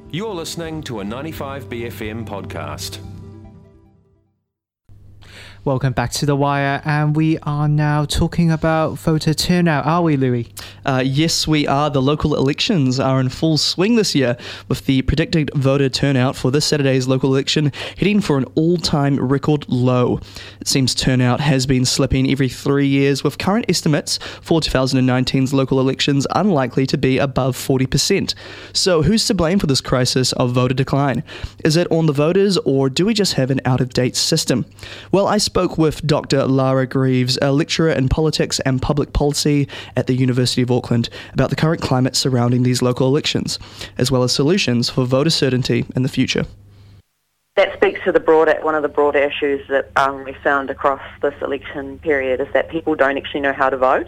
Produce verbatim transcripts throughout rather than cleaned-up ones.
You're listening to a ninety-five B F M podcast. Welcome back to The Wire, and we are now talking about voter turnout, are we, Louis? Uh, yes, we are. The local elections are in full swing this year, with the predicted voter turnout for this Saturday's local election heading for an all-time record low. It seems turnout has been slipping every three years, with current estimates for twenty nineteen's local elections unlikely to be above forty percent. So who's to blame for this crisis of voter decline? Is it on the voters, or do we just have an out-of-date system? Well, I spoke with Doctor Lara Greaves, a lecturer in politics and public policy at the University of Auckland, about the current climate surrounding these local elections, as well as solutions for voter certainty in the future. That speaks to the broader, one of the broader issues that um, we found across this election period is that people don't actually know how to vote.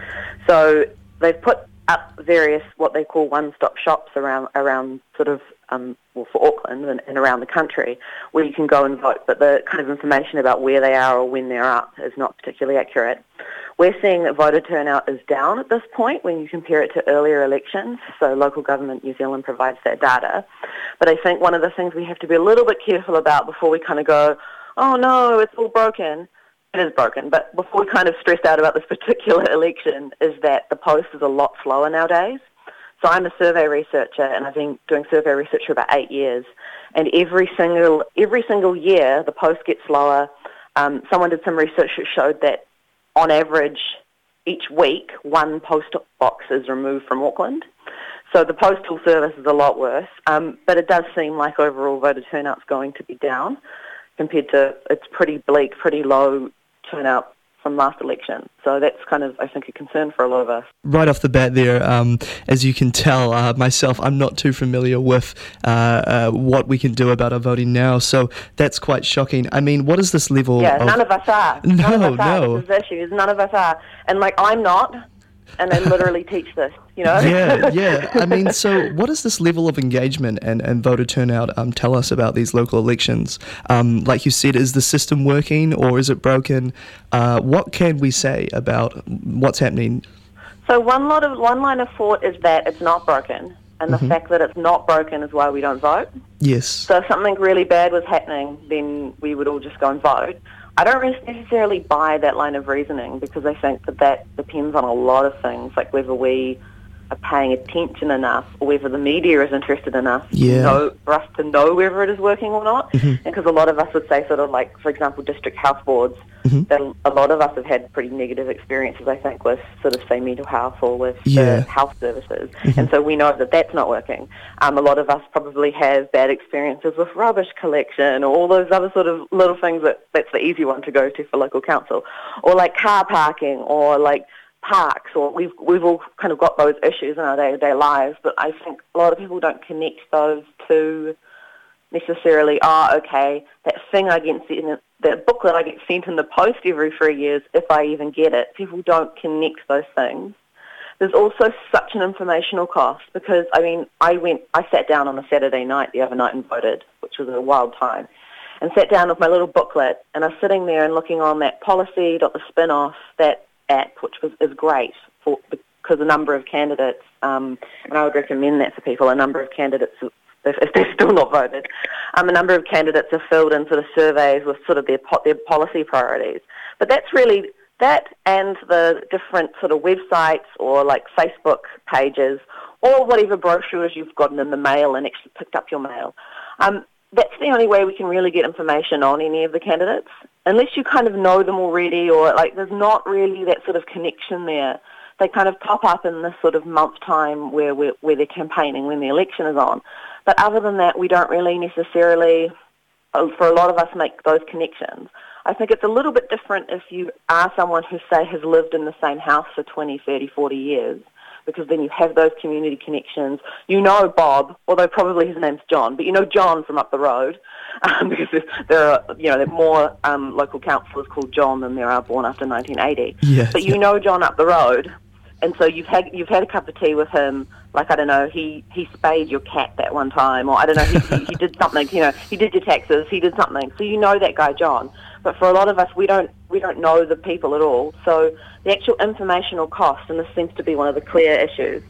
So they've put up various what they call one-stop shops around around sort of um, well for Auckland and, and around the country where you can go and vote, but the kind of information about where they are or when they're up is not particularly accurate. We're seeing that voter turnout is down at this point when you compare it to earlier elections, so Local Government New Zealand provides that data. But I think one of the things we have to be a little bit careful about before we kind of go, oh no, it's all broken. It is broken, but before we kind of stressed out about this particular election is that the post is a lot slower nowadays. So I'm a survey researcher, and I've been doing survey research for about eight years. And every single every single year, the post gets slower. Um, someone did some research that showed that, on average, each week, one post box is removed from Auckland. So the postal service is a lot worse. Um, but it does seem like overall voter turnout's going to be down compared to, it's pretty bleak, pretty low turnout from last election. So that's kind of, I think, a concern for a lot of us. Right off the bat there, um, as you can tell, uh, myself, I'm not too familiar with uh, uh, what we can do about our voting now, so that's quite shocking. I mean, what is this level Yeah, of... none of us are. No, none of us are. no. This is the issue, is none of us are. And, like, I'm not, and I literally teach this, you know? Yeah, yeah. I mean, so what does this level of engagement and, and voter turnout um, tell us about these local elections? Um, like you said, is the system working or is it broken? Uh, what can we say about what's happening? So one lot of one line of thought is that it's not broken, and the Mm-hmm. fact that it's not broken is why we don't vote. Yes. So if something really bad was happening, then we would all just go and vote. I don't really necessarily buy that line of reasoning because I think that that depends on a lot of things, like whether we are paying attention enough or whether the media is interested enough Yeah. to know, for us to know whether it is working or not. Mm-hmm. Because a lot of us would say sort of like, for example, district health boards, Mm-hmm. that a lot of us have had pretty negative experiences, I think, with sort of, say, mental health or with Yeah. the health services. And so we know that that's not working. Um, a lot of us probably have bad experiences with rubbish collection or all those other sort of little things that that's the easy one to go to for local council. Or like car parking or like parks, or we've we've all kind of got those issues in our day-to-day lives, but I think a lot of people don't connect those to necessarily, oh, okay, that thing I get sent, that booklet I get sent in the post every three years, if I even get it. People don't connect those things. There's also such an informational cost because, I mean, I went, I sat down on a Saturday night the other night and voted, which was a wild time, and sat down with my little booklet, and I was sitting there and looking on that policy dot the spin-off, that app, which was is great for because a number of candidates, um, and I would recommend that for people, a number of candidates if, if they're still not voted, um, a number of candidates have filled in sort of surveys with sort of their po- their policy priorities. But that's really, that and the different sort of websites or like Facebook pages or whatever brochures you've gotten in the mail and actually picked up your mail. Um, that's the only way we can really get information on any of the candidates. Unless you kind of know them already or like there's not really that sort of connection there. They kind of pop up in this sort of month time where we're, where they're campaigning when the election is on. But other than that, we don't really necessarily, for a lot of us, make those connections. I think it's a little bit different if you are someone who, say, has lived in the same house for twenty, thirty, forty years, because then you have those community connections. You know Bob, although probably his name's John, but you know John from up the road, um, because there are, you know, there are more um, local councillors called John than there are born after nineteen eighty. Yes, but you yeah. know John up the road, and so you've had you've had a cup of tea with him. Like, I don't know, he, he spayed your cat that one time, or I don't know, he, he, he did something, you know, he did your taxes, he did something. So you know that guy, John. But for a lot of us, we don't we don't know the people at all. So the actual informational cost, and this seems to be one of the clear issues,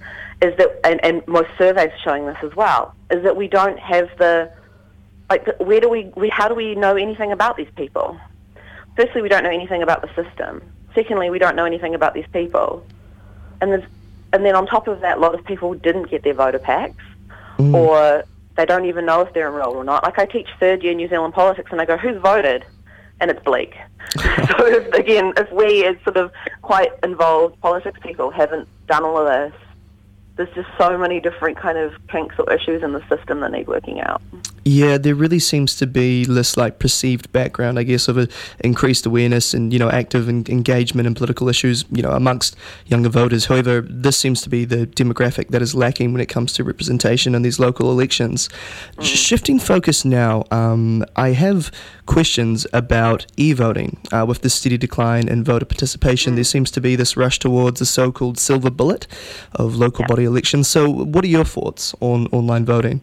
is that, and, and most surveys are showing this as well, is that we don't have the, like, the, where do we, we, how do we know anything about these people? Firstly, we don't know anything about the system. Secondly, we don't know anything about these people. And there's, and then on top of that, a lot of people didn't get their voter packs, mm. or they don't even know if they're enrolled or not. Like, I teach third year New Zealand politics, and I go, who's voted? And it's bleak. So, if, again, if we as sort of quite involved politics people haven't done all of this, there's just so many different kind of kinks or issues in the system that need working out. Yeah, there really seems to be this like perceived background, I guess, of a increased awareness and, you know, active en- engagement in political issues, you know, amongst younger voters. However, this seems to be the demographic that is lacking when it comes to representation in these local elections. Mm. Shifting focus now, um, I have questions about e-voting. Uh, with the steady decline in voter participation, mm. there seems to be this rush towards a so-called silver bullet of local yeah. body elections. So what are your thoughts on online voting?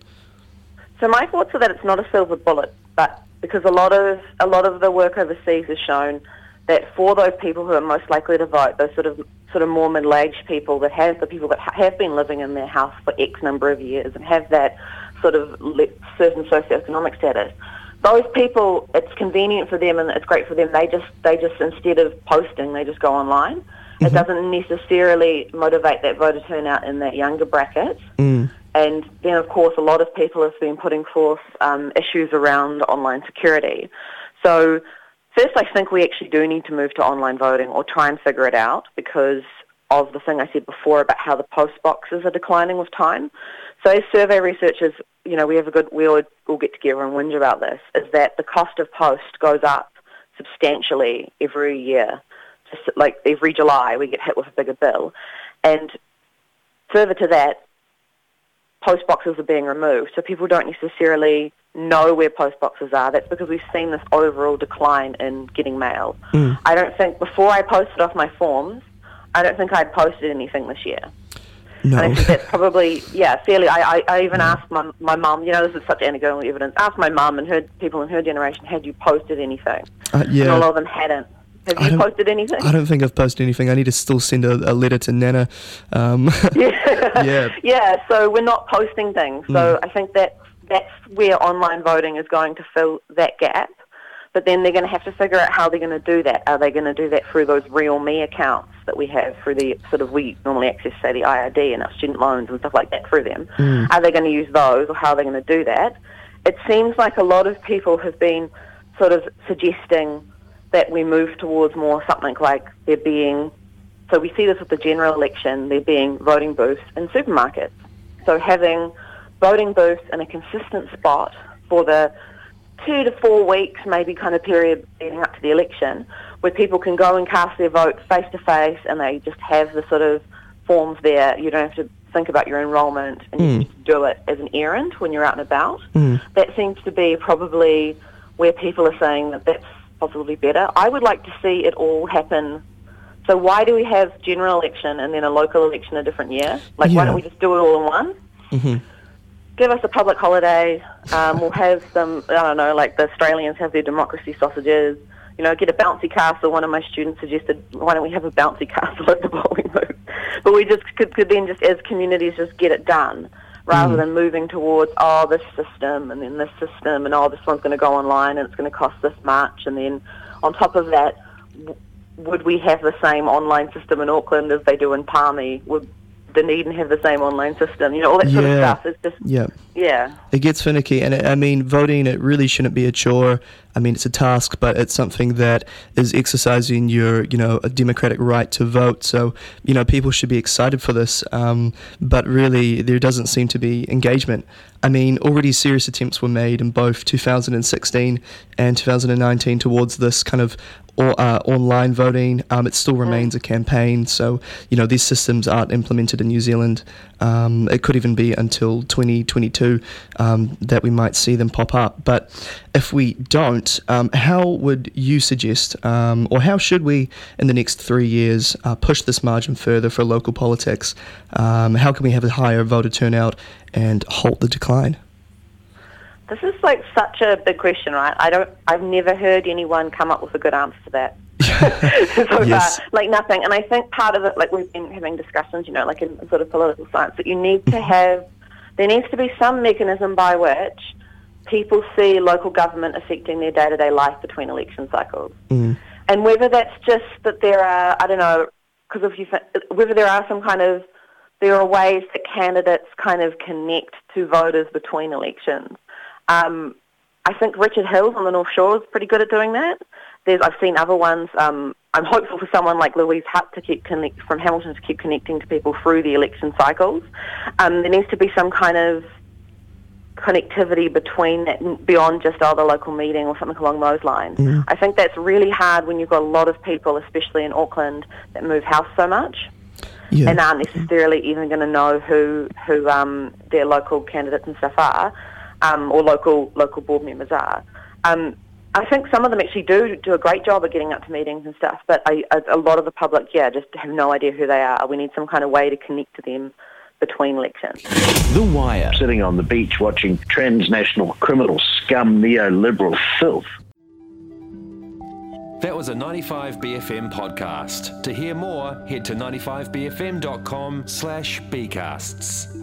So my thoughts are that it's not a silver bullet, but because a lot of a lot of the work overseas has shown that for those people who are most likely to vote, those sort of sort of more middle-aged people that have the people that ha- have been living in their house for X number of years and have that sort of le- certain socioeconomic status, those people, it's convenient for them and it's great for them. They just they just instead of posting, they just go online. Mm-hmm. It doesn't necessarily motivate that voter turnout in that younger bracket. Mm. And then, of course, a lot of people have been putting forth um, issues around online security. So first, I think we actually do need to move to online voting or try and figure it out because of the thing I said before about how the post boxes are declining with time. So as survey researchers, you know, we have a good, we all, all get together and whinge about this, is that the cost of post goes up substantially every year. Just like every July, we get hit with a bigger bill. And further to that, post boxes are being removed, so people don't necessarily know where post boxes are. That's because we've seen this overall decline in getting mail. Mm. I don't think, before I posted off my forms, I don't think I'd posted anything this year. No. And I think that's probably, yeah, fairly, I, I, I even asked my my mum, you know, this is such anecdotal evidence, asked my mum and her people in her generation, had you posted anything? Uh, yeah. And a lot of them hadn't. Have you posted anything? I don't think I've posted anything. I need to still send a, a letter to Nana. Um, yeah. yeah. Yeah, so we're not posting things. So mm. I think that that's where online voting is going to fill that gap. But then they're going to have to figure out how they're going to do that. Are they going to do that through those Real Me accounts that we have through the sort of, we normally access, say, the I R D and our student loans and stuff like that through them? Mm. Are they going to use those, or how are they going to do that? It seems like a lot of people have been sort of suggesting that we move towards more something like there being, so we see this with the general election, there being voting booths in supermarkets. So having voting booths in a consistent spot for the two to four weeks, maybe kind of period leading up to the election, where people can go and cast their vote face-to-face and they just have the sort of forms there. You don't have to think about your enrolment and mm. you just do it as an errand when you're out and about. Mm. That seems to be probably where people are saying that that's possibly better. I would like to see it all happen. So why do we have general election and then a local election a different year? Like, yeah. why don't we just do it all in one? Mm-hmm. Give us a public holiday. Um, we'll have some, I don't know, like the Australians have their democracy sausages. You know, get a bouncy castle. One of my students suggested, why don't we have a bouncy castle at the bowling booth? But we just could, could then just, as communities, just get it done, rather mm. than moving towards, oh, this system and then this system and, oh, this one's going to go online and it's going to cost this much. And then on top of that, w- would we have the same online system in Auckland as they do in Palmy? Would Dunedin have the same online system? You know, all that sort yeah. of stuff. It's just, yeah. yeah. It gets finicky. And, I mean, voting, it really shouldn't be a chore. I mean, it's a task, but it's something that is exercising your, you know, a democratic right to vote. So, you know, people should be excited for this. Um, but really, there doesn't seem to be engagement. I mean, already serious attempts were made in both two thousand sixteen and two thousand nineteen towards this kind of or, uh, online voting. Um, it still remains a campaign. So, you know, these systems aren't implemented in New Zealand. Um, it could even be until twenty twenty-two um, that we might see them pop up. But if we don't, um, how would you suggest, um, or how should we, in the next three years, uh, push this margin further for local politics? Um, how can we have a higher voter turnout and halt the decline? This is like such a big question, right? I don't. I've never heard anyone come up with a good answer to that. so Yes. far, like nothing. And I think part of it, like we've been having discussions, you know, like in sort of political science, that you need to have, there needs to be some mechanism by which people see local government affecting their day-to-day life between election cycles. Mm. And whether that's just that there are, I don't know, because if you, whether there are some kind of, there are ways that candidates kind of connect to voters between elections. Um, I think Richard Hills on the North Shore is pretty good at doing that. There's, I've seen other ones. Um, I'm hopeful for someone like Louise Hutt to keep connect, from Hamilton to keep connecting to people through the election cycles. Um, there needs to be some kind of connectivity between that, beyond just oh, the local meeting or something along those lines. Mm. I think that's really hard when you've got a lot of people, especially in Auckland, that move house so much. Yeah. And aren't necessarily even going to know who who um, their local candidates and stuff are, um, or local local board members are. Um, I think some of them actually do do a great job of getting up to meetings and stuff, but I, a, a lot of the public, yeah, just have no idea who they are. We need some kind of way to connect to them between elections. The Wire. Sitting on the beach watching transnational criminal scum neoliberal filth. That was a ninety-five B F M podcast. To hear more, head to ninety-five b f m dot com slash bcasts.